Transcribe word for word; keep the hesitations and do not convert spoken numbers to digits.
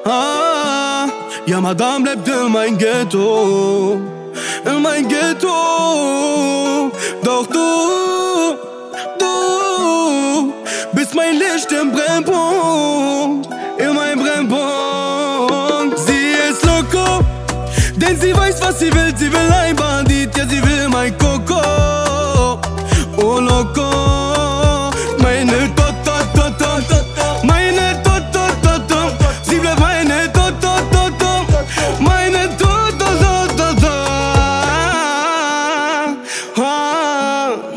Ah, ja, Madame lebt in mein Ghetto, in mein Ghetto. Doch du, du bist mein Licht im Brennpunkt, in mein Brennpunkt. Sie ist loco, denn sie weiß, was sie will. Sie will ein Bandit, ja, sie will mein Coco. Oh, loco.